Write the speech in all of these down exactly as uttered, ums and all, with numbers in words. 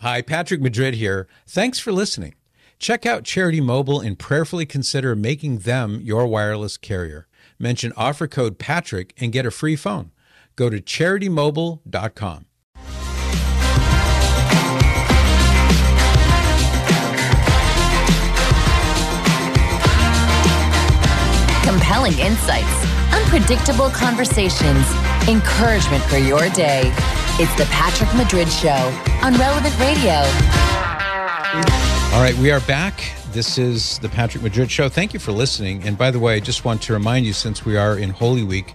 Hi, Patrick Madrid here. Thanks for listening. Check out Charity Mobile and prayerfully consider making them your wireless carrier. Mention offer code Patrick and get a free phone. Go to charity mobile dot com. Compelling insights, unpredictable conversations, encouragement for your day. It's the Patrick Madrid Show on Relevant Radio. All right, we are back. This is the Patrick Madrid Show. Thank you for listening. And by the way, I just want to remind you, since we are in Holy Week,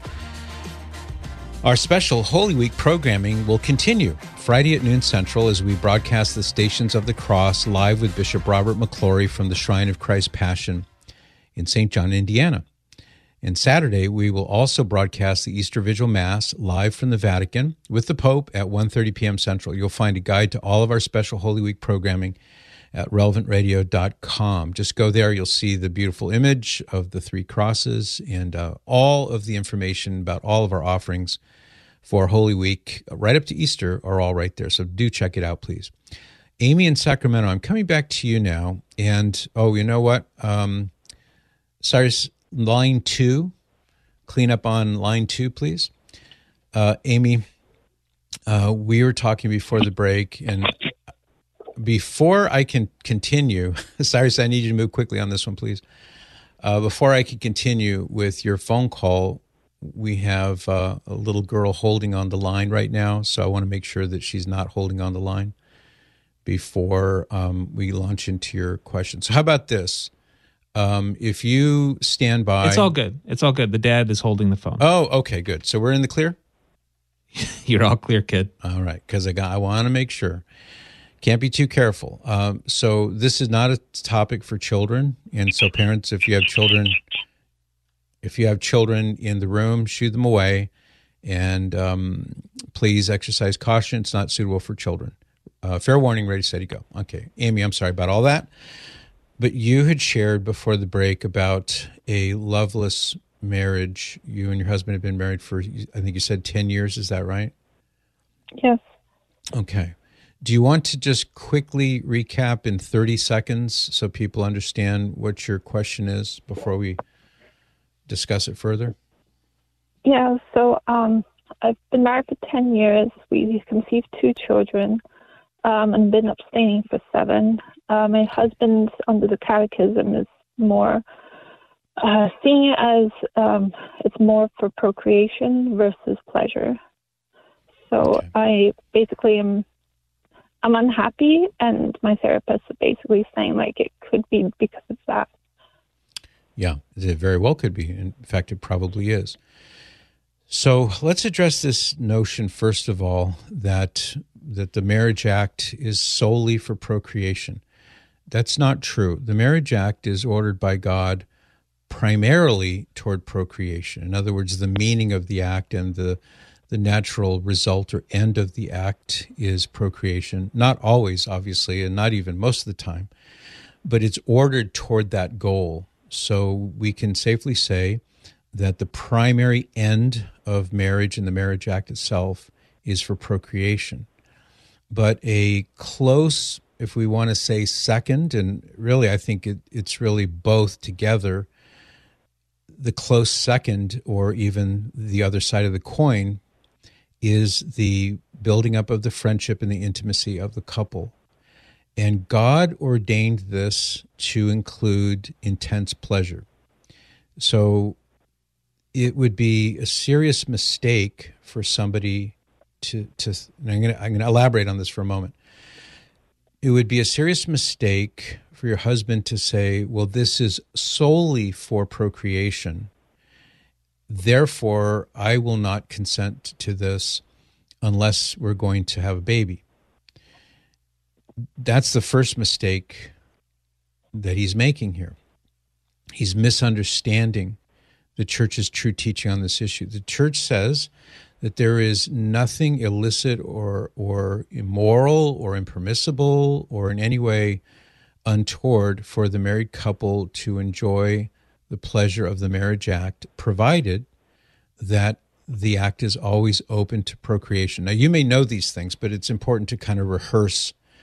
our special Holy Week programming will continue Friday at noon Central as we broadcast the Stations of the Cross live with Bishop Robert McClory from the Shrine of Christ's Passion in Saint John, Indiana. And Saturday, we will also broadcast the Easter Vigil Mass live from the Vatican with the Pope at one thirty p.m. Central. You'll find a guide to all of our special Holy Week programming at relevant radio dot com. Just go there. You'll see the beautiful image of the three crosses and uh, all of the information about all of our offerings for Holy Week right up to Easter are all right there. So do check it out, please. Amy in Sacramento, I'm coming back to you now. And, oh, you know what? Um, Cyrus, line two, clean up on line two, please. Uh, Amy, uh, we were talking before the break, and before I can continue, Cyrus, I need you to move quickly on this one, please. Uh, before I can continue with your phone call, we have uh, a little girl holding on the line right now, so I want to make sure that she's not holding on the line before um, we launch into your question. So how about this? Um, if you stand by... It's all good. It's all good. The dad is holding the phone. Oh, okay, good. So we're in the clear? You're all clear, kid. All right, because I, got, I want to make sure. Can't be too careful. Um, so this is not a topic for children. And so parents, if you have children, if you have children in the room, shoo them away. And um, please exercise caution. It's not suitable for children. Uh, fair warning, ready, steady, go. Okay, Amy, I'm sorry about all that. But you had shared before the break about a loveless marriage. You and your husband have been married for, I think you said ten years. Is that right? Yes. Okay. Do you want to just quickly recap in thirty seconds so people understand what your question is before we discuss it further? Yeah, so um, I've been married for ten years. We conceived two children um, and been abstaining for seven. Uh, my husband, under the catechism, is more uh, seeing it as um, it's more for procreation versus pleasure. So okay. I basically am I'm unhappy, and my therapist is basically saying like it could be because of that. Yeah, it very well could be. In fact, it probably is. So let's address this notion, first of all, that that the Marriage Act is solely for procreation. That's not true. The Marriage Act is ordered by God primarily toward procreation. In other words, the meaning of the act and the the natural result or end of the act is procreation. Not always, obviously, and not even most of the time, but it's ordered toward that goal. So we can safely say that the primary end of marriage and the Marriage Act itself is for procreation. But a close, if we want to say second, and really I think it, it's really both together, the close second, or even the other side of the coin, is the building up of the friendship and the intimacy of the couple. And God ordained this to include intense pleasure. So it would be a serious mistake for somebody to, to and I'm going to I'm going to elaborate on this for a moment. It would be a serious mistake for your husband to say, well, this is solely for procreation, therefore I will not consent to this unless we're going to have a baby. That's the first mistake that he's making here. He's misunderstanding the church's true teaching on this issue. The church says that there is nothing illicit or or immoral or impermissible or in any way untoward for the married couple to enjoy the pleasure of the Marriage Act, provided that the act is always open to procreation. Now, you may know these things, but it's important to kind of rehearse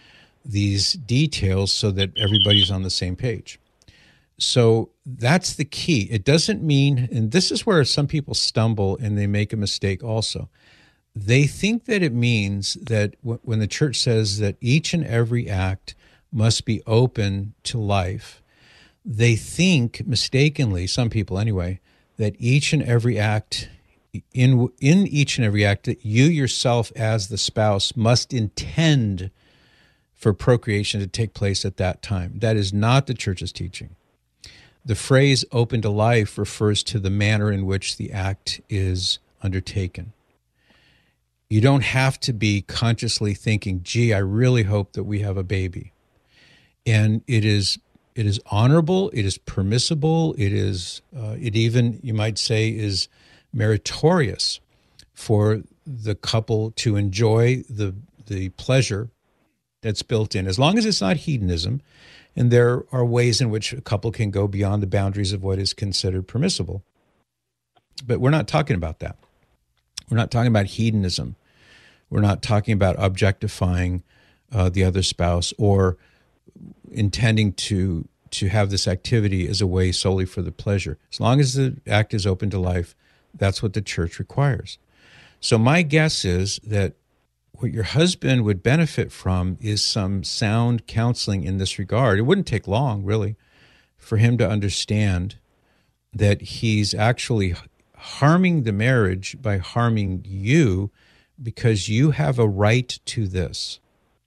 these details so that everybody's on the same page. So that's the key. It doesn't mean, and this is where some people stumble and they make a mistake also. They think that it means that w- when the church says that each and every act must be open to life, they think mistakenly, some people anyway, that each and every act, in in each and every act, that you yourself as the spouse must intend for procreation to take place at that time. That is not the church's teaching. The phrase open to life refers to the manner in which the act is undertaken. You don't have to be consciously thinking, gee, I really hope that we have a baby. And it is it is honorable, it is permissible, it is, uh, it even, you might say, is meritorious for the couple to enjoy the the pleasure that's built in, as long as it's not hedonism. And there are ways in which a couple can go beyond the boundaries of what is considered permissible. But we're not talking about that. We're not talking about hedonism. We're not talking about objectifying uh, the other spouse or intending to to have this activity as a way solely for the pleasure. As long as the act is open to life, that's what the church requires. So my guess is that what your husband would benefit from is some sound counseling in this regard. It wouldn't take long, really, for him to understand that he's actually harming the marriage by harming you because you have a right to this.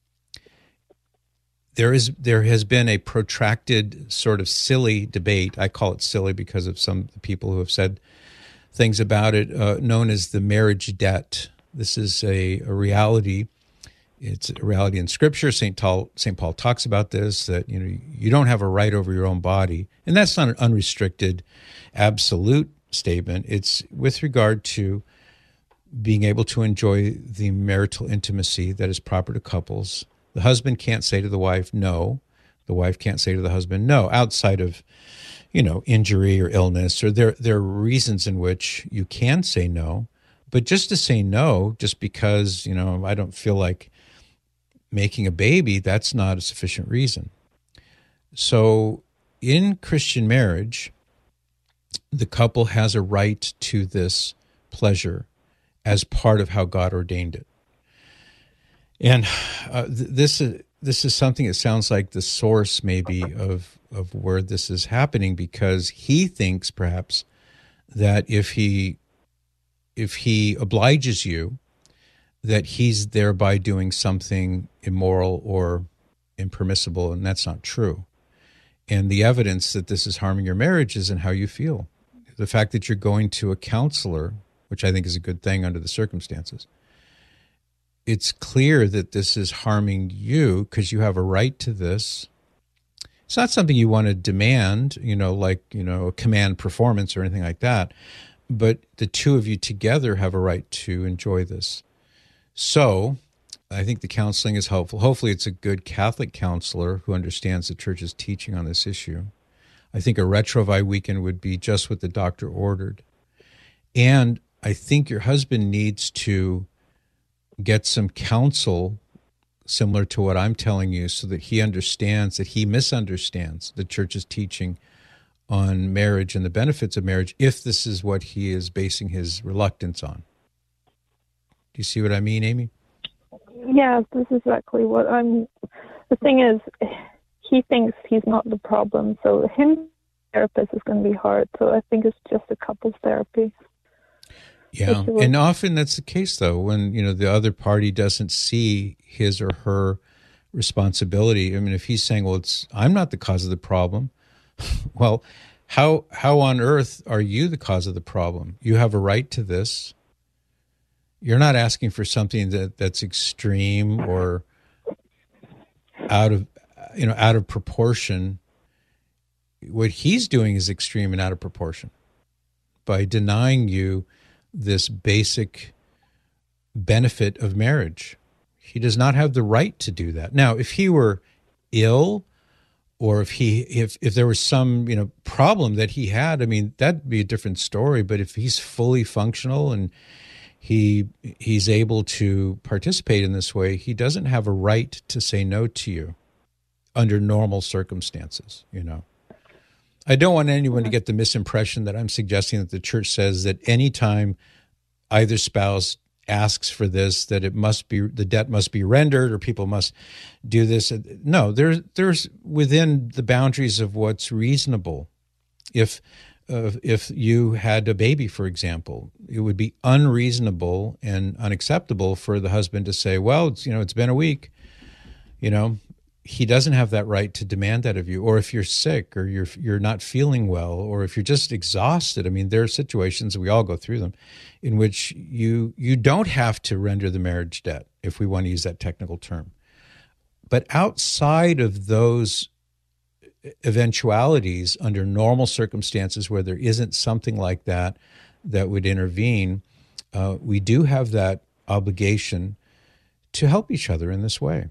There is there has been a protracted sort of silly debate. I call it silly because of some people who have said things about it, uh, known as the marriage debt. This is a, a reality. It's a reality in Scripture. Saint Paul, Saint Paul talks about this, that you know you don't have a right over your own body. And that's not an unrestricted, absolute statement. It's with regard to being able to enjoy the marital intimacy that is proper to couples. The husband can't say to the wife, no. The wife can't say to the husband, no, outside of, you know, injury or illness, or there, there are reasons in which you can say no. But just to say no, just because, you know, I don't feel like making a baby, that's not a sufficient reason. So in Christian marriage, the couple has a right to this pleasure as part of how God ordained it. And uh, th- this is this is something that sounds like the source maybe of of where this is happening, because he thinks perhaps that if he if he obliges you, that he's thereby doing something immoral or impermissible, and that's not true. And the evidence that this is harming your marriage is in how you feel. The fact that you're going to a counselor, which I think is a good thing under the circumstances, it's clear that this is harming you because you have a right to this. It's not something you want to demand, you know, like, you know, a command performance or anything like that. But the two of you together have a right to enjoy this. So I think the counseling is helpful. Hopefully it's a good Catholic counselor who understands the church's teaching on this issue. I think a Retrovai weekend would be just what the doctor ordered. And I think your husband needs to get some counsel similar to what I'm telling you so that he understands that he misunderstands the church's teaching on marriage and the benefits of marriage, if this is what he is basing his reluctance on. Do you see what I mean, Amy? Yeah, this is exactly what I'm... The thing is, he thinks he's not the problem, so him therapist is going to be hard, so I think it's just a couples therapy. Yeah, and often that's the case, though, when, you know, the other party doesn't see his or her responsibility. I mean, if he's saying, well, it's I'm not the cause of the problem, well, how how on earth are you the cause of the problem? You have a right to this. You're not asking for something that, that's extreme or out of, you know, out of proportion. What he's doing is extreme and out of proportion by denying you this basic benefit of marriage. He does not have the right to do that. Now, if he were ill, or if he if if there was some, you know, problem that he had, I mean, that'd be a different story. But if he's fully functional and he he's able to participate in this way, he doesn't have a right to say no to you under normal circumstances, you know. I don't want anyone to get the misimpression that I'm suggesting that the church says that anytime either spouse asks for this, that it must be, the debt must be rendered or people must do this. No, there's, there's within the boundaries of what's reasonable. If Uh, if you had a baby, for example, it would be unreasonable and unacceptable for the husband to say, well, it's, you know, it's been a week. You know, he doesn't have that right to demand that of you. Or if you're sick or you're you're not feeling well, or if you're just exhausted. I mean, there are situations, we all go through them, in which you you don't have to render the marriage debt, if we want to use that technical term. But outside of those eventualities, under normal circumstances where there isn't something like that that would intervene, uh, we do have that obligation to help each other in this way.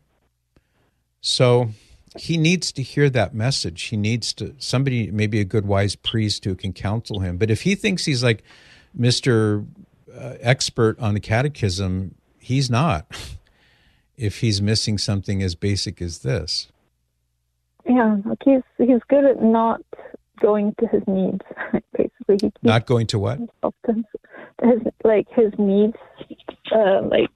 So he needs to hear that message. He needs to, somebody, maybe a good wise priest who can counsel him. But if he thinks he's like Mister Uh, expert on the catechism, he's not. If he's missing something as basic as this. Yeah, like he's he's good at not going to his needs. Basically, he not going to what? To his, his like his needs. Uh, like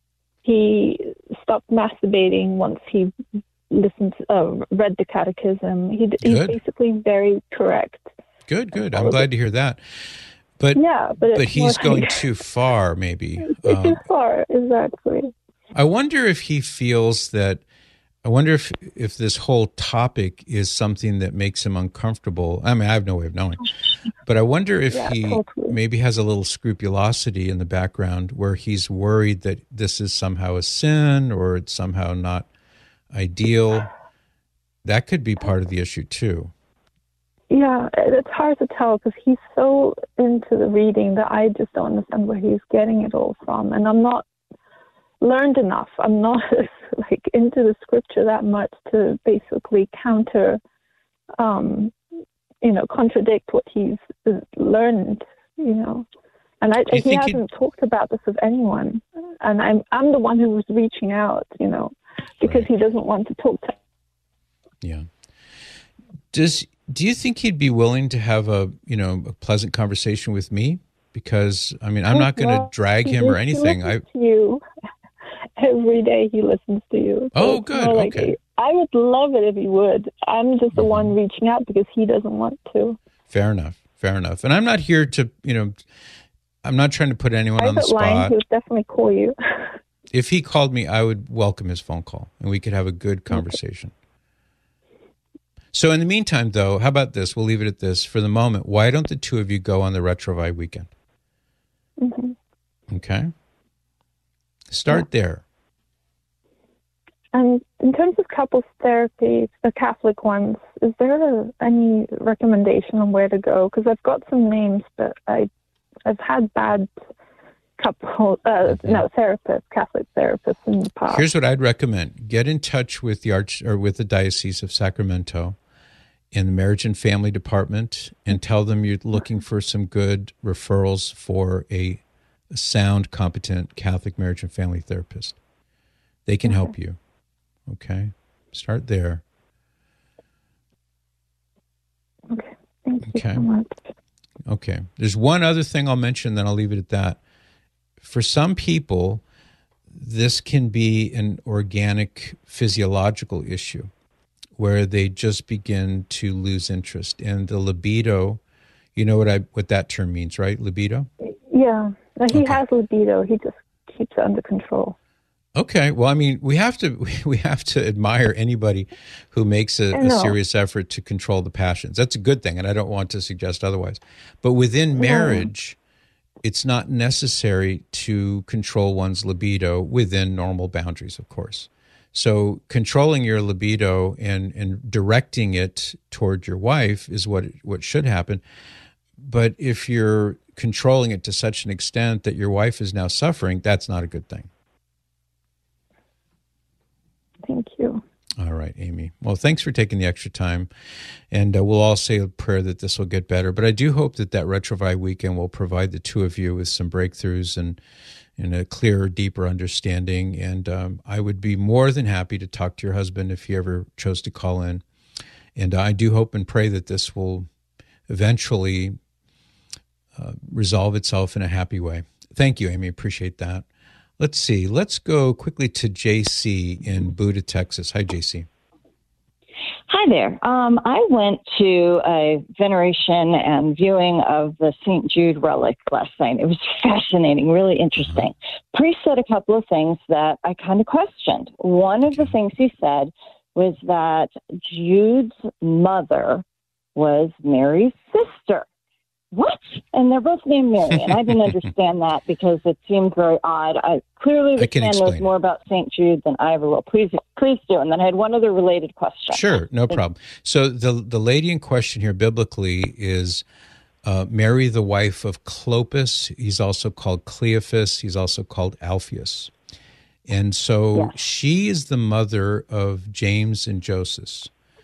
he stopped masturbating once he listened, to, uh, read the catechism. He, he's basically very correct. Good, good. I'm glad to hear that. But yeah, but, but he's going like, too far, maybe. Um, too far, exactly. I wonder if he feels that. I wonder if if this whole topic is something that makes him uncomfortable. I mean, I have no way of knowing. But I wonder if yeah, he totally. maybe has a little scrupulosity in the background where he's worried that this is somehow a sin or it's somehow not ideal. That could be part of the issue too. Yeah, it's hard to tell because he's so into the reading that I just don't understand where he's getting it all from. And I'm not learned enough. I'm not like into the scripture that much to basically counter, um, you know, contradict what he's learned, you know. And I, he hasn't talked about this with anyone. And I'm I'm the one who was reaching out, you know, because right. he doesn't want to talk to. Yeah. Does do you think he'd be willing to have a, you know, a pleasant conversation with me? Because I mean, I'm not going to drag him or anything. I you. Every day he listens to you. So oh, good. Like, okay. I would love it if he would. I'm just the mm-hmm. one reaching out because he doesn't want to. Fair enough. Fair enough. And I'm not here to, you know, I'm not trying to put anyone Private on the spot. Line, he would definitely call you. If he called me, I would welcome his phone call and we could have a good conversation. Okay. So in the meantime, though, how about this? We'll leave it at this for the moment. Why don't the two of you go on the Retrovite weekend? Mm-hmm. Okay. Start yeah. there. And in terms of couples therapy, the Catholic ones, is there any recommendation on where to go? Because I've got some names, but I, I've had bad couple, uh, mm-hmm. no, therapists, Catholic therapists in the past. Here's what I'd recommend: get in touch with the Arch or with the Diocese of Sacramento in the Marriage and Family Department, and tell them you're looking for some good referrals for a, a sound, competent Catholic marriage and family therapist. They can okay. help you. Okay, start there. Okay, thank you okay. so much. Okay, there's one other thing I'll mention, then I'll leave it at that. For some people, this can be an organic physiological issue where they just begin to lose interest. And the libido, you know what I what that term means, right? Libido? Yeah, he okay. has libido. He just keeps it under control. Okay, well, I mean, we have to we have to admire anybody who makes a, a serious effort to control the passions. That's a good thing, and I don't want to suggest otherwise. But within marriage, yeah. it's not necessary to control one's libido within normal boundaries, of course. So controlling your libido and, and directing it toward your wife is what what should happen. But if you're controlling it to such an extent that your wife is now suffering, that's not a good thing. Thank you. All right, Amy. Well, thanks for taking the extra time. And uh, we'll all say a prayer that this will get better. But I do hope that that Retrovi weekend will provide the two of you with some breakthroughs and, and a clearer, deeper understanding. And um, I would be more than happy to talk to your husband if he ever chose to call in. And I do hope and pray that this will eventually uh, resolve itself in a happy way. Thank you, Amy. Appreciate that. Let's see. Let's go quickly to J C in Buda, Texas. Hi, J C. Hi there. Um, I went to a veneration and viewing of the Saint Jude relic last night. It was fascinating, really interesting. Uh-huh. Priest said a couple of things that I kind of questioned. One of the things he said was that Jude's mother was Mary's sister. What? And they're both named Mary, and I didn't understand that because it seemed very odd. I clearly this man knows more about Saint Jude than I ever will. Please, please do. And then I had one other related question. Sure, no problem. So the the lady in question here biblically is uh, Mary, the wife of Clopas. He's also called Cleophas. He's also called Alphaeus. And so yeah. she is the mother of James and Joseph.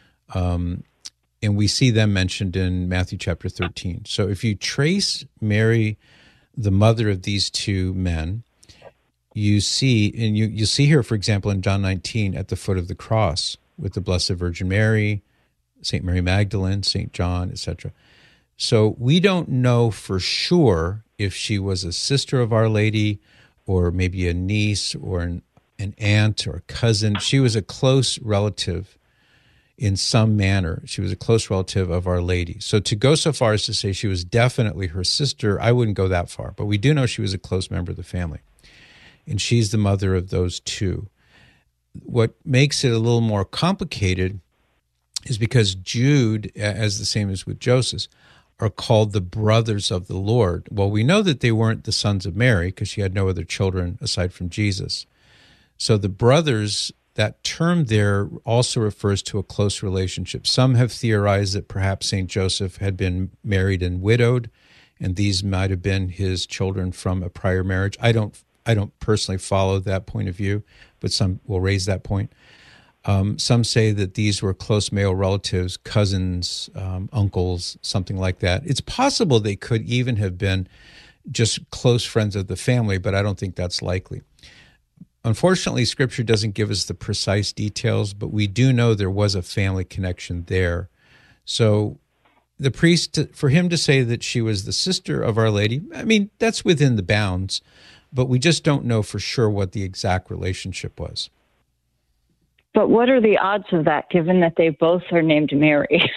Um And we see them mentioned in Matthew chapter thirteen. So if you trace Mary, the mother of these two men, you see, and you, you see here, for example, in John nineteen, at the foot of the cross with the Blessed Virgin Mary, Saint Mary Magdalene, Saint John, et cetera. So we don't know for sure if she was a sister of Our Lady or maybe a niece or an, an aunt or a cousin. She was a close relative in some manner. She was a close relative of Our Lady. So to go so far as to say she was definitely her sister, I wouldn't go that far. But we do know she was a close member of the family. And she's the mother of those two. What makes it a little more complicated is because Jude, as the same as with Joseph, are called the brothers of the Lord. Well, we know that they weren't the sons of Mary because she had no other children aside from Jesus. So the brothers, that term there also refers to a close relationship. Some have theorized that perhaps Saint Joseph had been married and widowed, and these might have been his children from a prior marriage. I don't I don't personally follow that point of view, but some will raise that point. Um, some say that these were close male relatives, cousins, um, uncles, something like that. It's possible they could even have been just close friends of the family, but I don't think that's likely. Unfortunately, Scripture doesn't give us the precise details, but we do know there was a family connection there. So the priest, for him to say that she was the sister of Our Lady, I mean, that's within the bounds, but we just don't know for sure what the exact relationship was. But what are the odds of that, given that they both are named Mary?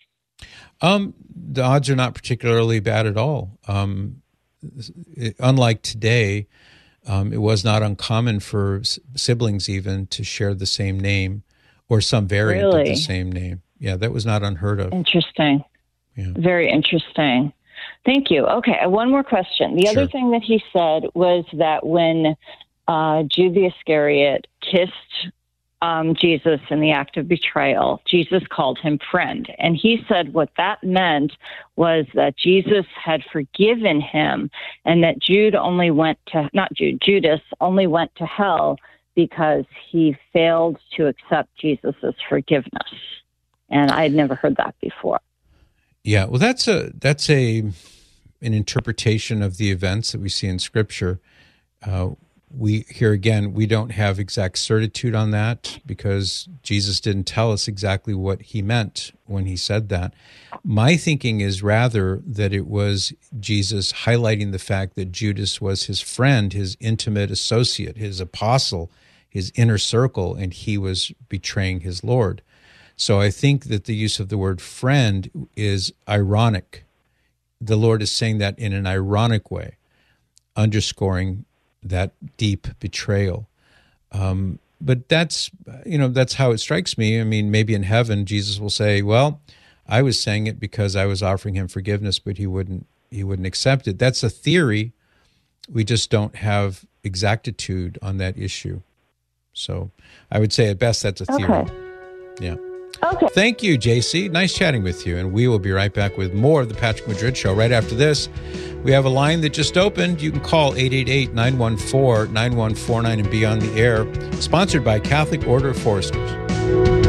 um, the odds are not particularly bad at all. Um, it, unlike today, um, it was not uncommon for s- siblings even to share the same name or some variant really? of the same name. Yeah, that was not unheard of. Interesting. Yeah. Very interesting. Thank you. Okay, one more question. The Sure. other thing that he said was that when uh, Jude the Iscariot kissed Um, Jesus in the act of betrayal, Jesus called him friend. And he said what that meant was that Jesus had forgiven him and that Jude only went to, not Jude, Judas only went to hell because he failed to accept Jesus's forgiveness. And I had never heard that before. Yeah, well, that's a that's a an interpretation of the events that we see in Scripture. Uh, We here again, we don't have exact certitude on that because Jesus didn't tell us exactly what he meant when he said that. My thinking is rather that it was Jesus highlighting the fact that Judas was his friend, his intimate associate, his apostle, his inner circle, and he was betraying his Lord. So I think that the use of the word friend is ironic. The Lord is saying that in an ironic way, underscoring that deep betrayal. Um, but that's, you know, that's how it strikes me. I mean, maybe in heaven, Jesus will say, well, I was saying it because I was offering him forgiveness, but he wouldn't, he wouldn't accept it. That's a theory. We just don't have exactitude on that issue. So I would say at best, that's a theory. Okay. Yeah. Okay. Thank you, J C. Nice chatting with you. And we will be right back with more of the Patrick Madrid Show right after this. We have a line that just opened. You can call eight eight eight, nine one four, nine one four nine and be on the air. Sponsored by Catholic Order of Foresters.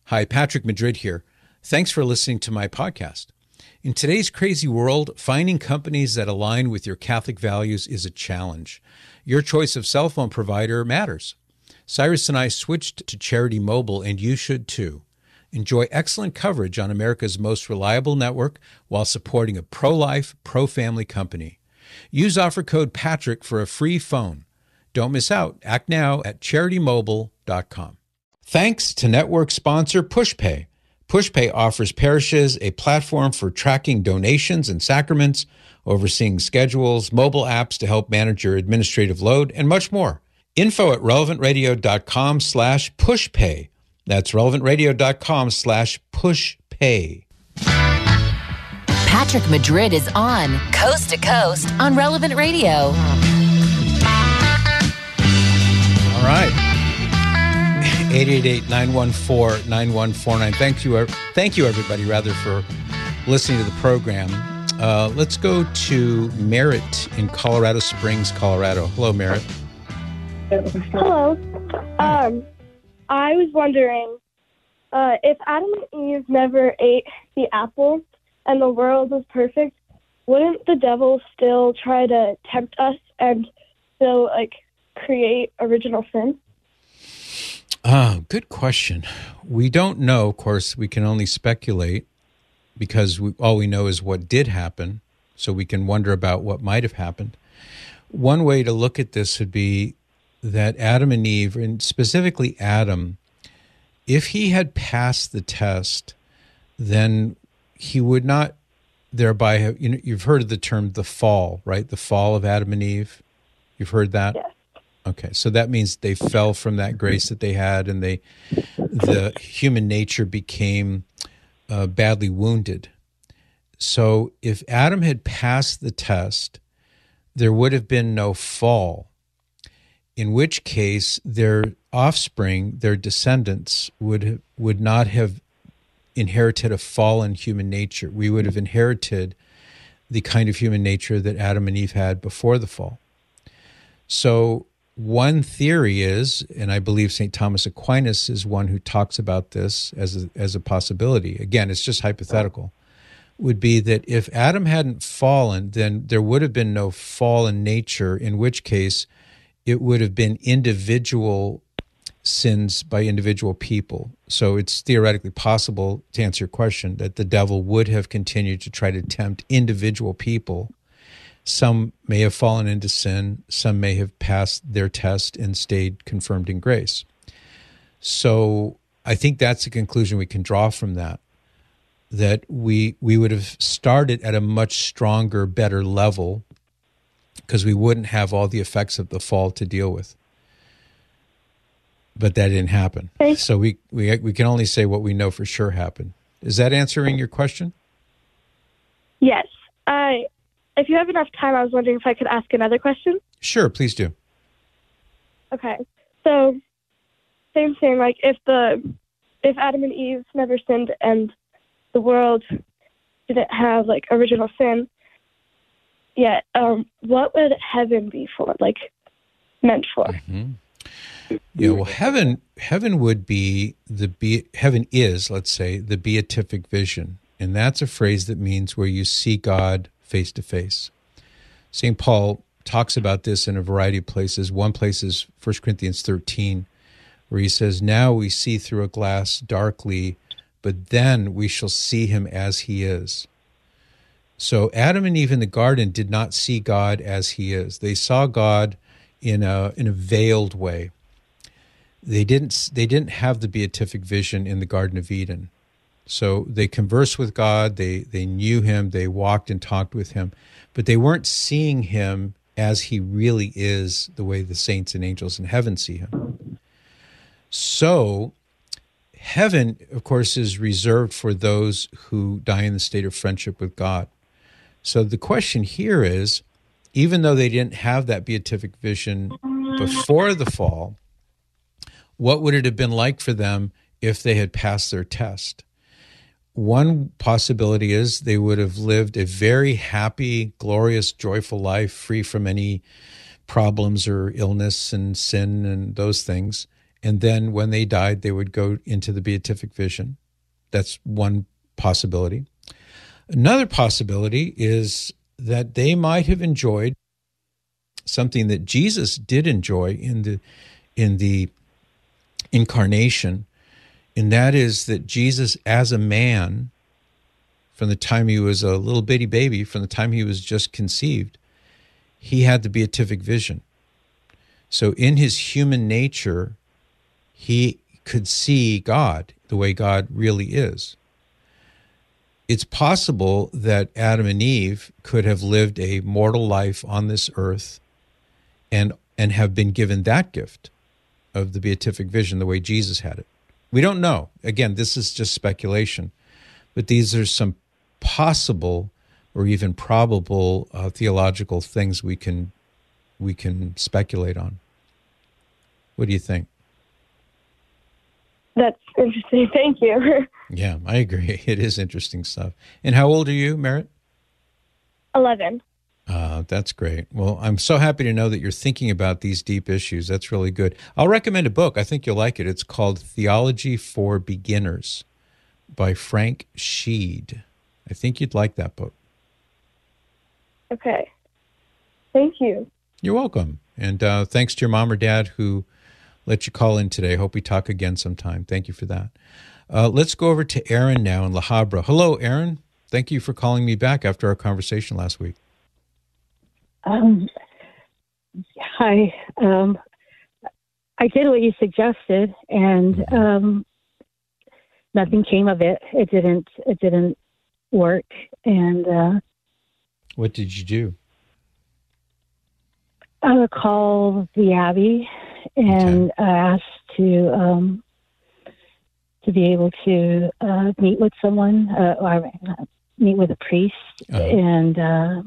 Hi, Patrick Madrid here. Thanks for listening to my podcast. In today's crazy world, finding companies that align with your Catholic values is a challenge. Your choice of cell phone provider matters. Cyrus and I switched to Charity Mobile, and you should too. Enjoy excellent coverage on America's most reliable network while supporting a pro-life, pro-family company. Use offer code Patrick for a free phone. Don't miss out. Act now at charity mobile dot com. Thanks to network sponsor PushPay. PushPay offers parishes a platform for tracking donations and sacraments, overseeing schedules, mobile apps to help manage your administrative load, and much more. Info at relevant radio dot com slash pushpay. That's relevant radio dot com slash pushpay. Patrick Madrid is on Coast to Coast on Relevant Radio. All right. eight eight eight, nine one four, nine one four nine. Thank you, thank you everybody, rather, for listening to the program. Uh, let's go to Merritt in Colorado Springs, Colorado. Hello, Merritt. Hello. Um, I was wondering uh, if Adam and Eve never ate the apple and the world was perfect, wouldn't the devil still try to tempt us and still, like, create original sin? Ah, good question. We don't know, of course. We can only speculate because we, all we know is what did happen, so we can wonder about what might have happened. One way to look at this would be that Adam and Eve, and specifically Adam, if he had passed the test, then he would not thereby have, you know, you've heard of the term the fall, right? The fall of Adam and Eve. You've heard that? Yes. Okay, so that means they fell from that grace that they had, and they, the human nature became uh, badly wounded. So if Adam had passed the test, there would have been no fall, in which case their offspring, their descendants, would have, would not have inherited a fallen human nature. We would have inherited the kind of human nature that Adam and Eve had before the fall. So one theory is, and I believe Saint Thomas Aquinas is one who talks about this as a, as a possibility, again, it's just hypothetical, would be that if Adam hadn't fallen, then there would have been no fallen nature, in which case it would have been individual sins by individual people. So it's theoretically possible, to answer your question, that the devil would have continued to try to tempt individual people. Some may have fallen into sin, some may have passed their test and stayed confirmed in grace. So I think that's a conclusion we can draw from that, that we we would have started at a much stronger, better level, because we wouldn't have all the effects of the fall to deal with. But that didn't happen. Okay. So we, we we can only say what we know for sure happened. Is that answering your question? Yes. I, if you have enough time, I was wondering if I could ask another question. Sure, please do. Okay. So, same thing, like if the if Adam and Eve never sinned and the world didn't have, like, original sin, yet, um, what would heaven be for, like, meant for? Mm-hmm. Yeah, well, heaven heaven would be the be, heaven is, let's say, the beatific vision, and that's a phrase that means where you see God face to face. Saint Paul talks about this in a variety of places. One place is First Corinthians thirteen, where he says, "Now we see through a glass darkly, but then we shall see him as he is." So Adam and Eve in the garden did not see God as he is. They saw God in a in a veiled way. They didn't they didn't have the beatific vision in the Garden of Eden. So they conversed with God, they they knew him, they walked and talked with him, but they weren't seeing him as he really is, the way the saints and angels in heaven see him. So heaven, of course, is reserved for those who die in the state of friendship with God. So the question here is, even though they didn't have that beatific vision before the fall, what would it have been like for them if they had passed their test? One possibility is they would have lived a very happy, glorious, joyful life, free from any problems or illness and sin and those things. And then when they died, they would go into the beatific vision. That's one possibility. Another possibility is that they might have enjoyed something that Jesus did enjoy in the in the incarnation, and that is that Jesus, as a man, from the time he was a little bitty baby, from the time he was just conceived, he had the beatific vision. So in his human nature, he could see God the way God really is. It's possible that Adam and Eve could have lived a mortal life on this earth and and have been given that gift of the beatific vision the way Jesus had it. We don't know. Again, this is just speculation, but these are some possible or even probable uh, theological things we can we can speculate on. What do you think? That's interesting. Thank you. Yeah, I agree. It is interesting stuff. And how old are you, Merritt? eleven. Uh, that's great. Well, I'm so happy to know that you're thinking about these deep issues. That's really good. I'll recommend a book. I think you'll like it. It's called Theology for Beginners by Frank Sheed. I think you'd like that book. Okay. Thank you. You're welcome. And uh, thanks to your mom or dad who let you call in today. Hope we talk again sometime. Thank you for that. Uh, let's go over to Aaron now in La Habra. Hello, Aaron. Thank you for calling me back after our conversation last week. Um, hi. Um, I did what you suggested, and um, nothing came of it. It didn't. It didn't work. And uh, what did you do? I would call the Abbey and okay. ask to um, to be able to uh, meet with someone, uh, or uh, meet with a priest, uh-huh. and. Uh,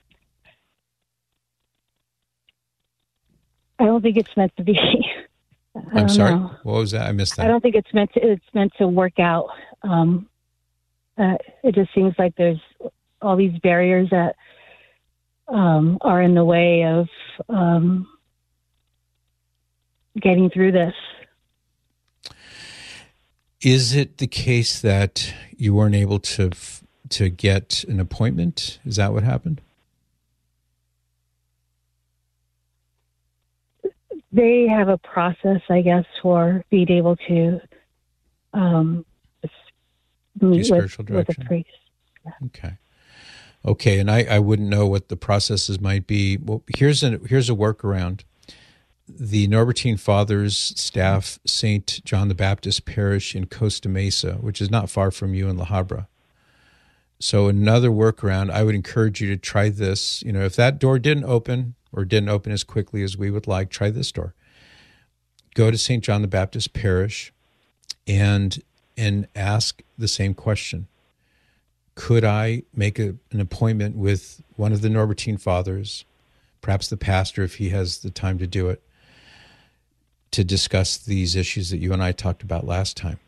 I don't think it's meant to be. I'm sorry. Know. What was that? I missed that. I don't think it's meant to. It's meant to work out. Um, uh, it just seems like there's all these barriers that um, are in the way of um, getting through this. Is it the case that you weren't able to to get an appointment? Is that what happened? They have a process, I guess, for being able to um, meet with, with a priest. Yeah. Okay. Okay, and I, I wouldn't know what the processes might be. Well, here's a, here's a workaround. The Norbertine Fathers staff Saint John the Baptist Parish in Costa Mesa, which is not far from you in La Habra. So another workaround, I would encourage you to try this. You know, if that door didn't open, or didn't open as quickly as we would like, try this door. Go to Saint John the Baptist Parish and and ask the same question. Could I make a, an appointment with one of the Norbertine Fathers, perhaps the pastor if he has the time to do it, to discuss these issues that you and I talked about last time?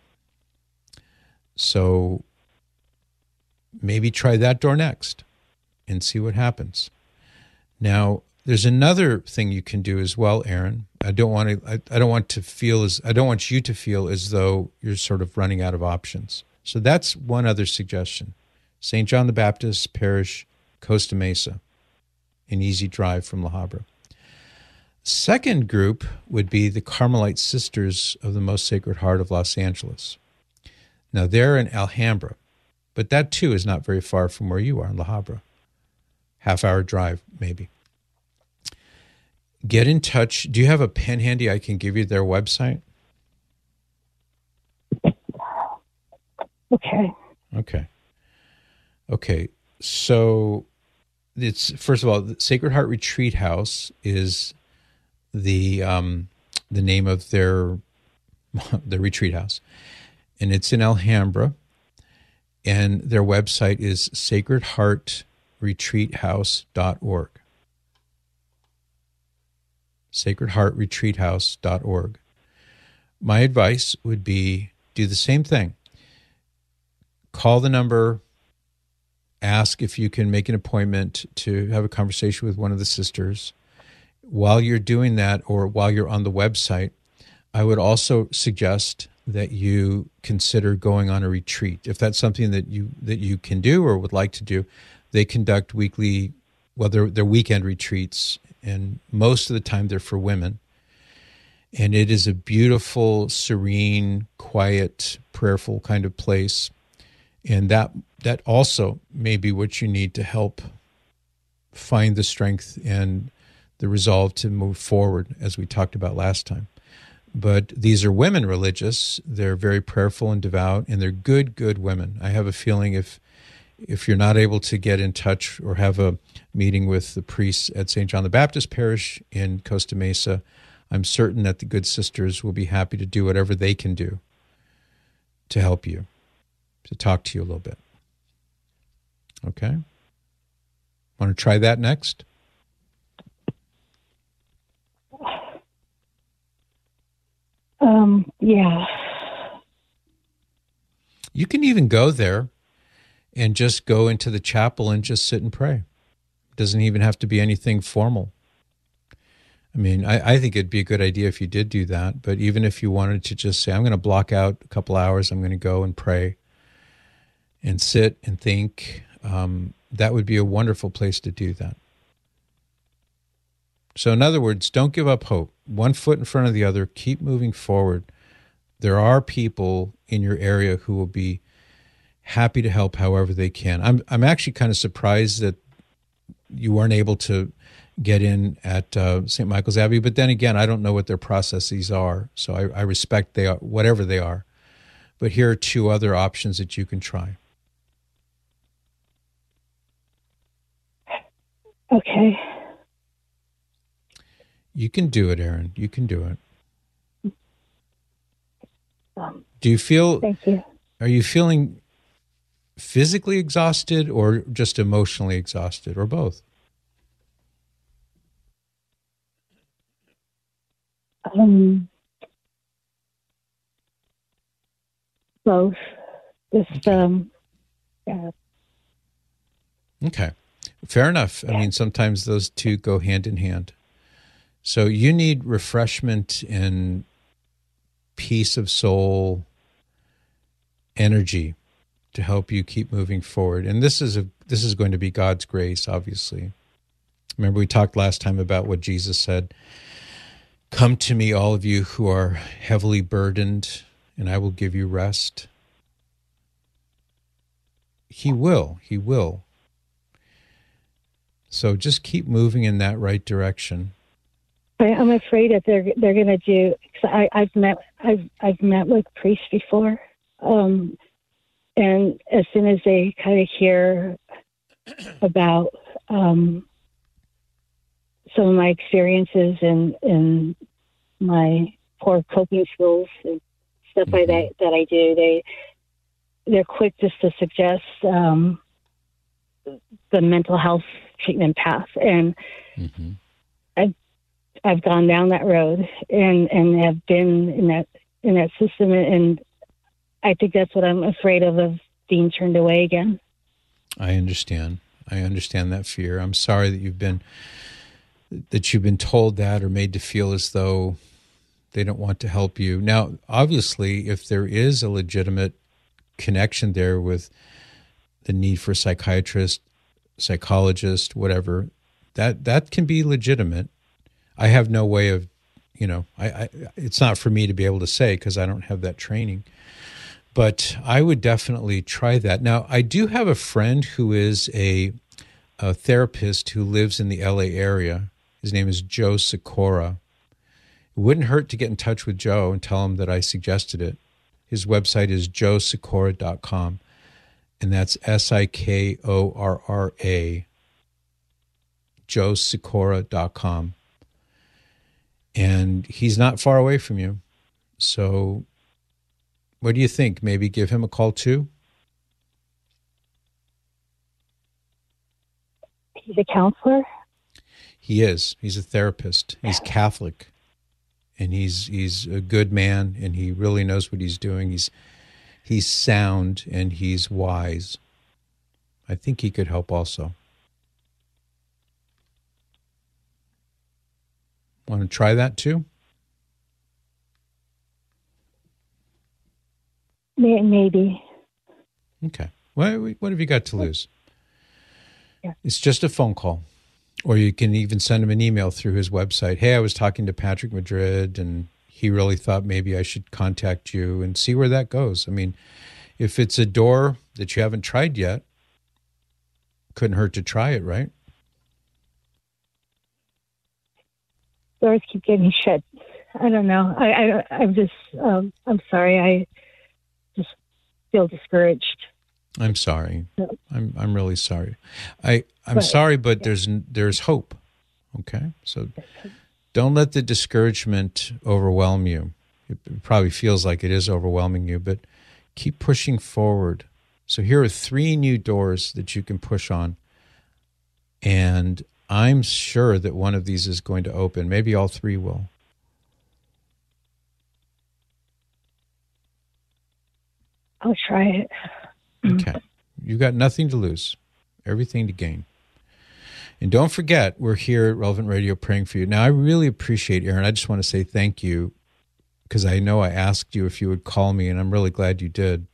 So maybe try that door next and see what happens. Now, there's another thing you can do as well, Aaron. I don't want to. I, I don't want to feel as. I don't want you to feel as though you're sort of running out of options. So that's one other suggestion. Saint John the Baptist Parish, Costa Mesa, an easy drive from La Habra. Second group would be the Carmelite Sisters of the Most Sacred Heart of Los Angeles. Now they're in Alhambra, but that too is not very far from where you are in La Habra. Half hour drive, maybe. Get in touch. Do you have a pen handy? I can give you their website. Okay. Okay. Okay. So it's, first of all, the Sacred Heart Retreat House is the um, the name of their the retreat house, and it's in Alhambra. And their website is sacred heart retreat house dot org. sacred heart retreat house dot org. My advice would be do the same thing. Call the number, ask if you can make an appointment to have a conversation with one of the sisters. While you're doing that, or while you're on the website, I would also suggest that you consider going on a retreat. If that's something that you that you can do or would like to do, they conduct weekly, well, they're, they're weekend retreats, and most of the time they're for women. And it is a beautiful, serene, quiet, prayerful kind of place. And that that also may be what you need to help find the strength and the resolve to move forward, as we talked about last time. But these are women religious. They're very prayerful and devout, and they're good, good women. I have a feeling if if you're not able to get in touch or have a meeting with the priests at Saint John the Baptist Parish in Costa Mesa, I'm certain that the good sisters will be happy to do whatever they can do to help you, to talk to you a little bit. Okay? Want to try that next? Um, yeah. You can even go there and just go into the chapel and just sit and pray. It doesn't even have to be anything formal. I mean, I, I think it'd be a good idea if you did do that, but even if you wanted to just say, I'm going to block out a couple hours, I'm going to go and pray and sit and think, um, that would be a wonderful place to do that. So in other words, don't give up hope. One foot in front of the other, keep moving forward. There are people in your area who will be happy to help however they can. I'm I'm actually kind of surprised that you weren't able to get in at uh, Saint Michael's Abbey, but then again, I don't know what their processes are, so I, I respect they are, whatever they are. But here are two other options that you can try. Okay. You can do it, Erin. You can do it. Um, do you feel... Thank you. Are you feeling physically exhausted or just emotionally exhausted, or both? Um, both. Just, um, yeah. Okay. Fair enough. I mean, sometimes those two go hand in hand. So you need refreshment and peace of soul, energy to help you keep moving forward. And this is a this is going to be God's grace, obviously. Remember we talked last time about what Jesus said, "Come to me, all of you who are heavily burdened, and I will give you rest." He will. He will. So just keep moving in that right direction. I, I'm afraid that they're they're going to do. Cause I, I've met I've I've met with priests before, um, and as soon as they kind of hear about um, some of my experiences and and my poor coping skills and stuff Mm-hmm. like that that I do, they they're quick just to suggest um, the mental health treatment path, and Mm-hmm. I've I've gone down that road and, and have been in that in that system, and I think that's what I'm afraid of of being turned away again. I understand. I understand that fear. I'm sorry that you've been that you've been told that or made to feel as though they don't want to help you. Now, obviously, if there is a legitimate connection there with the need for a psychiatrist, psychologist, whatever, that that can be legitimate. I have no way of, you know, I, I it's not for me to be able to say because I don't have that training. But I would definitely try that. Now, I do have a friend who is a, a therapist who lives in the L A area. His name is Joe Sikora. It wouldn't hurt to get in touch with Joe and tell him that I suggested it. His website is joe sikora dot com, and that's S I K O R R A, joe sikora dot com. And he's not far away from you. So what do you think? Maybe give him a call too? He's a counselor? He is. He's a therapist. He's Catholic. And he's he's a good man, and he really knows what he's doing. He's he's sound and he's wise. I think he could help also. Want to try that too? May- maybe. Okay. What, what have you got to lose? Yeah. It's just a phone call. Or you can even send him an email through his website. Hey, I was talking to Patrick Madrid, and he really thought maybe I should contact you, and see where that goes. I mean, if it's a door that you haven't tried yet, couldn't hurt to try it, right? Doors keep getting shut. I don't know. I, I, I'm just, um, I'm sorry. I just feel discouraged. I'm sorry. No. I'm I'm really sorry. I I'm But, sorry, but yeah. there's there's hope. Okay, so don't let the discouragement overwhelm you. It probably feels like it is overwhelming you, but keep pushing forward. So here are three new doors that you can push on, and I'm sure that one of these is going to open. Maybe all three will. I'll try it. Okay. You've got nothing to lose, everything to gain. And don't forget, we're here at Relevant Radio praying for you. Now, I really appreciate, Aaron. I just want to say thank you, because I know I asked you if you would call me, and I'm really glad you did.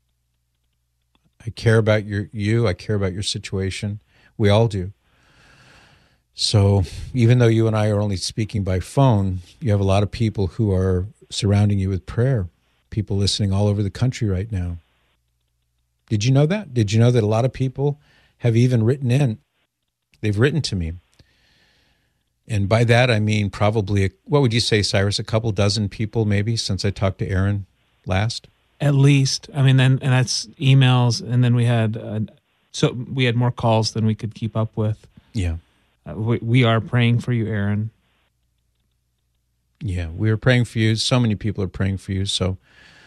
I care about your you. I care about your situation. We all do. So even though you and I are only speaking by phone, you have a lot of people who are surrounding you with prayer, people listening all over the country right now. Did you know that? Did you know that a lot of people have even written in? They've written to me. And by that, I mean probably, a, what would you say, Cyrus, a couple dozen people maybe since I talked to Aaron last? At least. I mean, then and that's emails, and then we had uh, so we had more calls than we could keep up with. Yeah. Uh, we, we are praying for you, Aaron. Yeah, we are praying for you. So many people are praying for you. So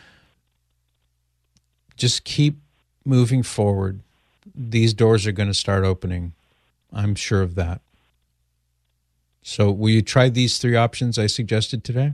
just keep moving forward. These doors are going to start opening. I'm sure of that. So will you try these three options I suggested today?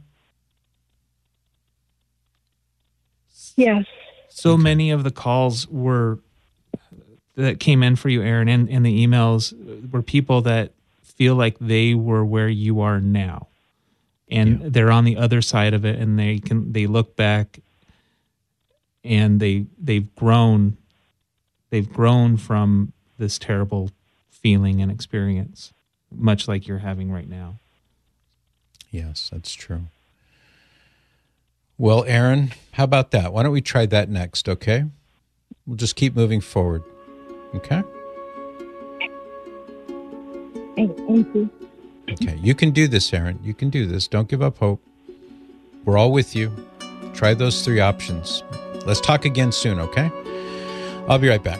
Yes. So Okay. many of the calls were that came in for you, Aaron, and, and the emails were people that feel like they were where you are now. And Yeah. they're on the other side of it, and they can they look back and they they've grown they've grown from this terrible feeling and experience, much like you're having right now. Yes, that's true. Well, Aaron, how about that? Why don't we try that next, okay? We'll just keep moving forward, okay? Thank, thank you. Okay, you can do this, Aaron. You can do this. Don't give up hope. We're all with you. Try those three options. Let's talk again soon, okay? I'll be right back.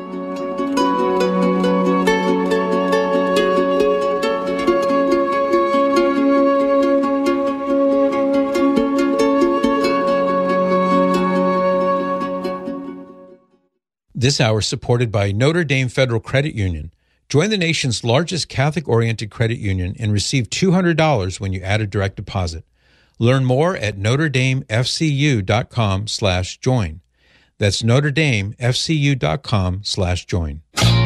This hour is supported by Notre Dame Federal Credit Union. Join the nation's largest Catholic-oriented credit union and receive two hundred dollars when you add a direct deposit. Learn more at notredamefcu.com slash join. That's notredamefcu.com slash join.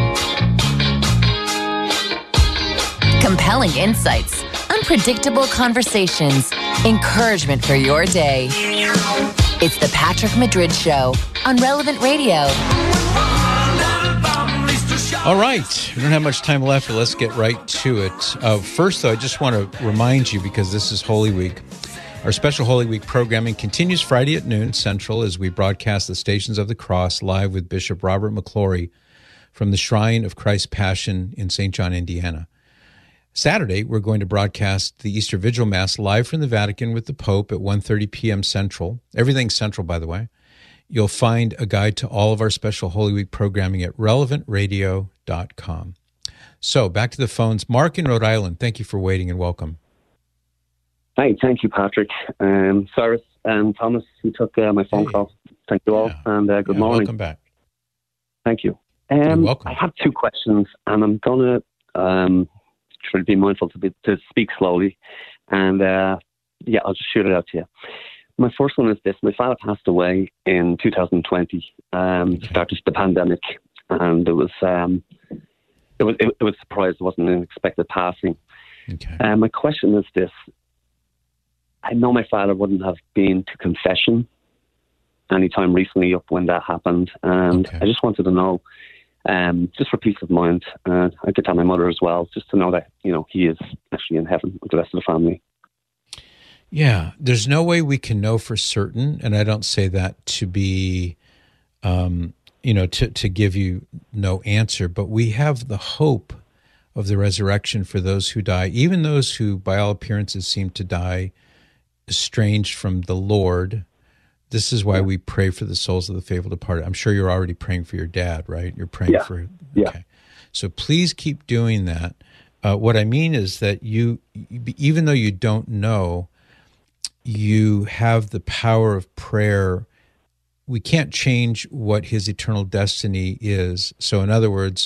Compelling insights, unpredictable conversations, encouragement for your day. It's the Patrick Madrid Show on Relevant Radio. All right. We don't have much time left, but let's get right to it. Uh, first, though, I just want to remind you, because this is Holy Week, our special Holy Week programming continues Friday at noon Central as we broadcast the Stations of the Cross live with Bishop Robert McClory from the Shrine of Christ's Passion in Saint John, Indiana. Saturday, we're going to broadcast the Easter Vigil Mass live from the Vatican with the Pope at one thirty p.m. Central. Everything's Central, by the way. You'll find a guide to all of our special Holy Week programming at relevant radio dot com. So, back to the phones. Mark in Rhode Island, thank you for waiting and welcome. Hi, thank you, Patrick. Um, Cyrus and Thomas, who took uh, my phone Hey. call. Thank you all, Yeah. and uh, good Yeah, morning. Welcome back. Thank you. You're Um, welcome. I have two questions, and I'm going to um, try to be mindful to, be, to speak slowly. And uh, yeah, I'll just shoot it out to you. My first one is this. My father passed away in two thousand twenty, um, Okay. started the pandemic, and it was, um, it was, it, it was a surprise. It wasn't an unexpected passing. Okay. Um, my question is this. I know my father wouldn't have been to confession, any time recently up when that happened, and Okay. I just wanted to know, um, just for peace of mind, uh, I could tell my mother as well, just to know that, you know, he is actually in heaven with the rest of the family. Yeah, there's no way we can know for certain, and I don't say that to be, um, you know, to, to give you no answer, but we have the hope of the resurrection for those who die, even those who, by all appearances, seem to die estranged from the Lord. This is why we pray for the souls of the faithful departed. I'm sure you're already praying for your dad, right? You're praying Yeah. for, okay. Yeah. So please keep doing that. Uh, what I mean is that you, even though you don't know, you have the power of prayer. We can't change what his eternal destiny is. So in other words,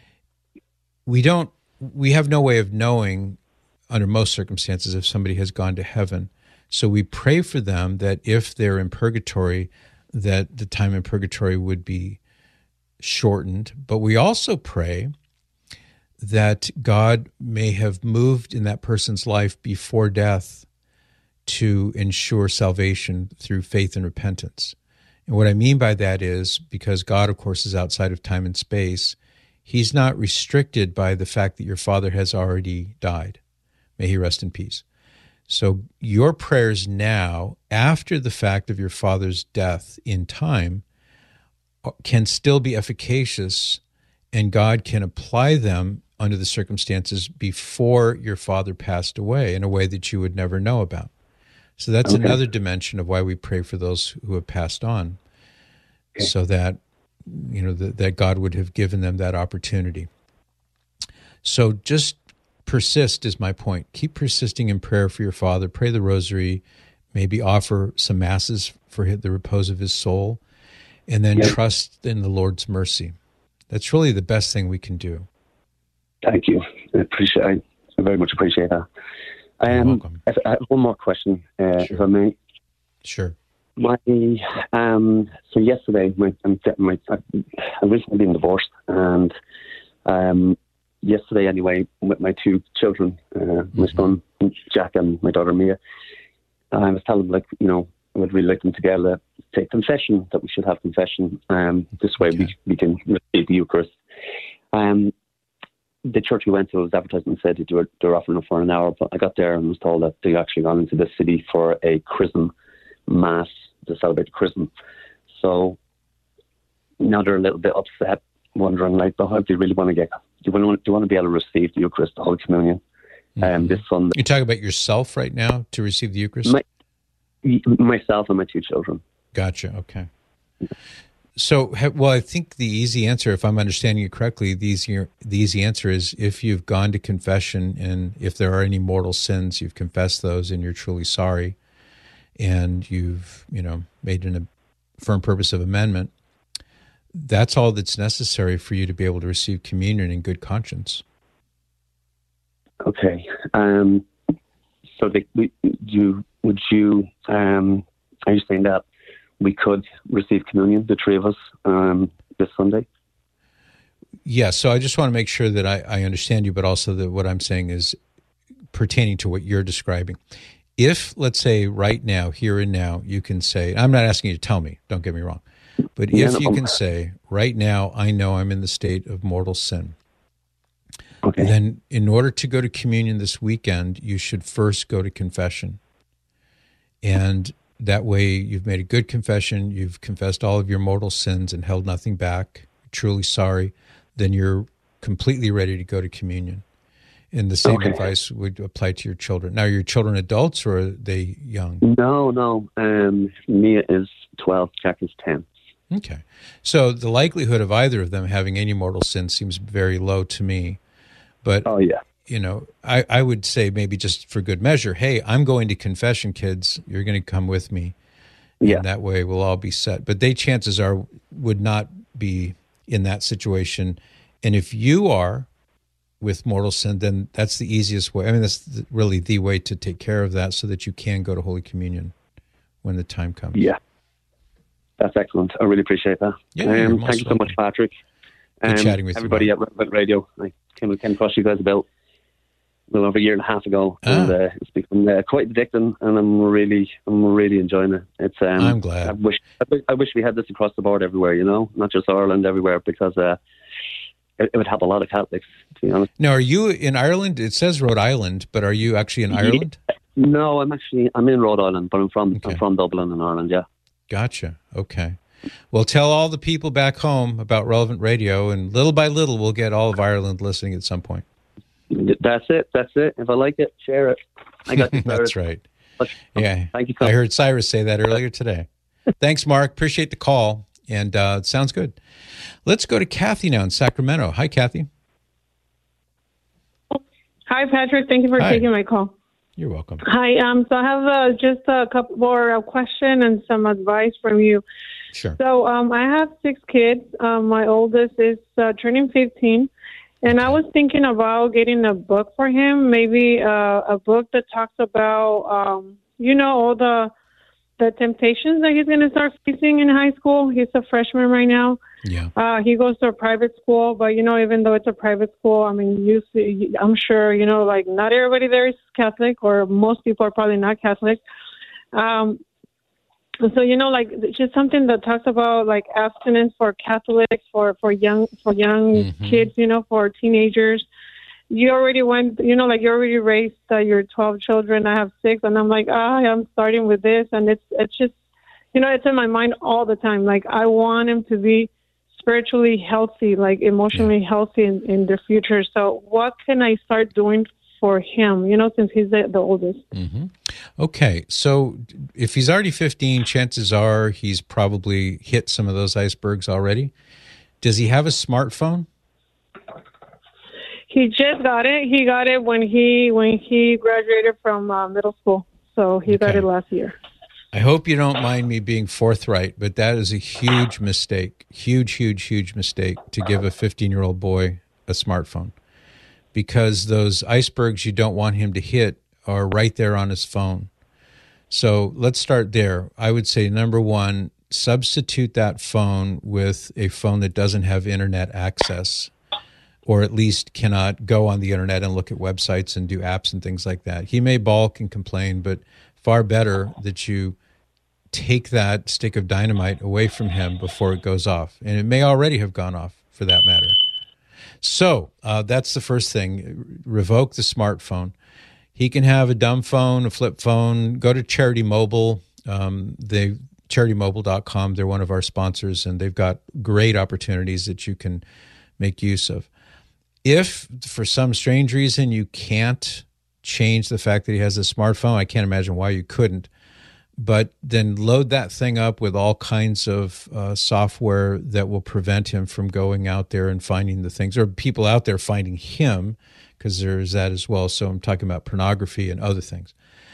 we don't, we have no way of knowing under most circumstances if somebody has gone to heaven. So we pray for them that if they're in purgatory, that the time in purgatory would be shortened. But we also pray that God may have moved in that person's life before death to ensure salvation through faith and repentance. And what I mean by that is, because God, of course, is outside of time and space, he's not restricted by the fact that your father has already died. May he rest in peace. So your prayers now, after the fact of your father's death in time, can still be efficacious, and God can apply them under the circumstances before your father passed away in a way that you would never know about. So that's Okay. another dimension of why we pray for those who have passed on, Okay. so that, you know, that, that God would have given them that opportunity. So just persist is my point. Keep persisting in prayer for your father. Pray the rosary, maybe offer some masses for the repose of his soul, and then Yeah. trust in the Lord's mercy. That's really the best thing we can do. Thank you. I appreciate. I very much appreciate that. You're Um, welcome. if- I have one more question, uh, Sure. if I may. Sure. My um, so yesterday, my, I'm, my I've recently been divorced, and um, yesterday anyway, with my two children, uh, my son Jack and my daughter Mia, I was telling them, like, you know, I would really like them to get a take confession, that we should have confession. Um, this way Okay. we we can receive the Eucharist. Um, the church we went to was advertising and said that they were, they were offering it for an hour, but I got there and was told that they actually gone into the city for a chrism mass to celebrate the chrism. So now they're a little bit upset, wondering, like, oh, how do you really want to get, do you want, do you want to be able to receive the Eucharist, the Holy Communion, um, this Sunday? You're talking about yourself right now to receive the Eucharist? My, myself and my two children. Gotcha. Okay. So, ha- well, I think the easy answer, if I'm understanding you correctly, the easy, the easy answer is if you've gone to confession and if there are any mortal sins, you've confessed those and you're truly sorry, and you've, you know, made an, a firm purpose of amendment, that's all that's necessary for you to be able to receive communion in good conscience. Okay. Um, so they, we, you, would you, um, are you saying that we could receive communion, the three of us, um, this Sunday? Yeah, so I just want to make sure that I, I understand you, but also that what I'm saying is pertaining to what you're describing. If, let's say, right now, here and now, you can say, I'm not asking you to tell me, don't get me wrong, but Yeah, if no you problem. can say, right now, I know I'm in the state of mortal sin, Okay. then in order to go to communion this weekend, you should first go to confession. And that way you've made a good confession, you've confessed all of your mortal sins and held nothing back, you're truly sorry, then you're completely ready to go to communion. And the same Okay. advice would apply to your children. Now, are your children adults or are they young? No, no. Um, Mia is twelve, Jack is ten. Okay. So the likelihood of either of them having any mortal sin seems very low to me. But, Oh, yeah. you know, I, I would say maybe just for good measure, hey, I'm going to confession, kids. You're going to come with me. Yeah. And that way we'll all be set. But they, chances are, would not be in that situation. And if you are with mortal sin, then that's the easiest way. I mean, that's the, really the way to take care of that so that you can go to Holy Communion when the time comes. Yeah. That's excellent. I really appreciate that. Yeah, you're um, most thank you so much, welcome. Patrick. Good Um, chatting with you, everybody Mark. at Red Radio. I came, came across you guys about. well over a year and a half ago, Ah. and uh, it's become uh, quite addicting, and I'm really, I'm really enjoying it. It's. Um, I'm glad. I wish, I wish, I wish we had this across the board everywhere. You know, not just Ireland, everywhere, because uh, it, it would help a lot of Catholics. To be honest. Now, are you in Ireland? It says Rhode Island, but are you actually in Ireland? No, I'm actually I'm in Rhode Island, but I'm from Okay. I'm from Dublin in Ireland. Yeah. Gotcha. Okay. Well, tell all the people back home about Relevant Radio, and little by little, we'll get all of Ireland listening at some point. That's it. That's it. If I like it, share it. I got you. That's right. Yeah. Thank you. So I heard Cyrus say that earlier today. Thanks, Mark. Appreciate the call. And uh, it sounds good. Let's go to Kathy now in Sacramento. Hi, Kathy. Hi, Patrick. Thank you for Hi. taking my call. You're welcome. Hi. Um. So I have uh, just a couple more uh, question and some advice from you. Sure. So um, I have six kids. Um, my oldest is uh, turning fifteen, and I was thinking about getting a book for him. Maybe uh, a book that talks about, um, you know, all the the temptations that he's going to start facing in high school. He's a freshman right now. Yeah. Uh, he goes to a private school, but, you know, even though it's a private school, I mean, you see, I'm sure, you know, like not everybody there is Catholic, or most people are probably not Catholic. Um, so, you know, like just something that talks about like abstinence for Catholics, for, for young, for young Mhm. kids, you know, for teenagers. You already went, you know, like you already raised uh, your twelve children. I have six, and I'm like, ah, I'm starting with this, and it's it's just, you know, it's in my mind all the time. Like I want him to be spiritually healthy, like emotionally healthy in, in the future. So what can I start doing for him? You know, since he's the, the oldest. Mm-hmm. Okay, so if he's already fifteen, chances are he's probably hit some of those icebergs already. Does he have a smartphone? He just got it. He got it when he when he graduated from uh, middle school. So he got Okay. it last year. I hope you don't mind me being forthright, but that is a huge mistake, huge, huge, huge mistake to give a fifteen-year-old boy a smartphone, because those icebergs you don't want him to hit are right there on his phone. So let's start there. I would say, number one, substitute that phone with a phone that doesn't have internet access, or at least cannot go on the internet and look at websites and do apps and things like that. He may balk and complain, but far better that you take that stick of dynamite away from him before it goes off. And it may already have gone off, for that matter. So uh, that's the first thing. Revoke the smartphone. He can have a dumb phone, a flip phone. Go to Charity Mobile. Um, they charity mobile dot com. They're one of our sponsors, and they've got great opportunities that you can make use of. If for some strange reason you can't change the fact that he has a smartphone, I can't imagine why you couldn't, but then load that thing up with all kinds of uh, software that will prevent him from going out there and finding the things, or people out there finding him, because there's that as well. So I'm talking about pornography and other things.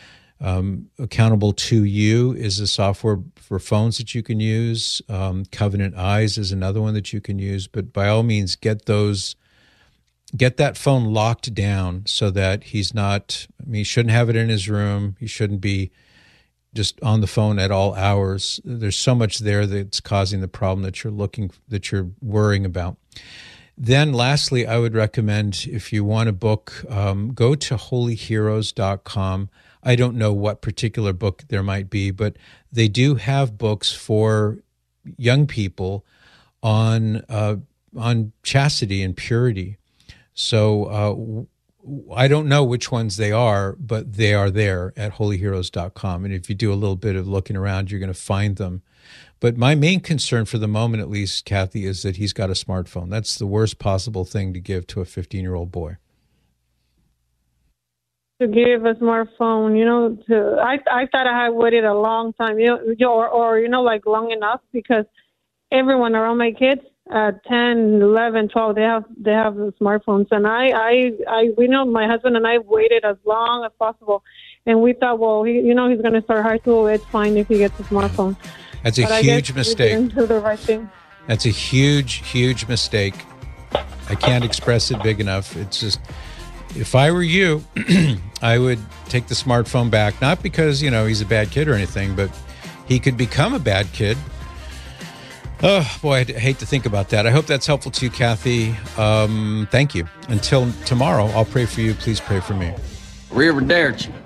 Um, Accountable to You is a software for phones that you can use. Um, Covenant Eyes is another one that you can use. But by all means, get those, get that phone locked down so that he's not, I mean, he shouldn't have it in his room. He shouldn't be just on the phone at all hours. There's so much there that's causing the problem that you're looking, that you're worrying about. Then lastly, I would recommend, if you want a book, um, go to holy heroes dot com. I don't know what particular book there might be, but they do have books for young people on uh, on chastity and purity. So uh, I don't know which ones they are, but they are there at holy heroes dot com. And if you do a little bit of looking around, you're going to find them. But my main concern for the moment, at least, Kathy, is that he's got a smartphone. That's the worst possible thing to give to a fifteen-year-old boy. To give a smartphone, you know, to I I thought I had waited a long time, you know, or or you know, like long enough, because everyone around my kids, uh, ten, eleven, twelve, they have they have smartphones, and I I I we know my husband and I waited as long as possible, and we thought, well, he, you know, he's going to start high school. It's fine if he gets a smartphone. That's a But I huge guess mistake. We didn't do the right thing. That's a huge, huge mistake. I can't express it big enough. It's just, if I were you, I would take the smartphone back, not because, you know, he's a bad kid or anything, but he could become a bad kid Oh, boy, I hate to think about that. I hope that's helpful to you, Kathy. Um, thank you. Until tomorrow, I'll pray for you. Please pray for me. Arrivederci.